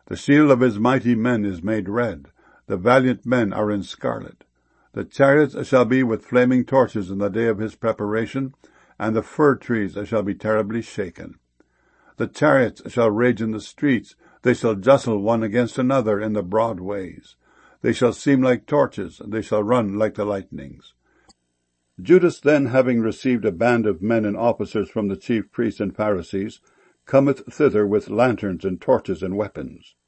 The shield of his mighty men is made red. The valiant men are in scarlet. The chariots shall be with flaming torches in the day of his preparation, and the fir trees shall be terribly shaken. The chariots shall rage in the streets. They shall jostle one against another in the broad ways. They shall seem like torches. They shall run like the lightnings. Judas then, having received a band of men and officers from the chief priests and Pharisees, cometh thither with lanterns and torches and weapons.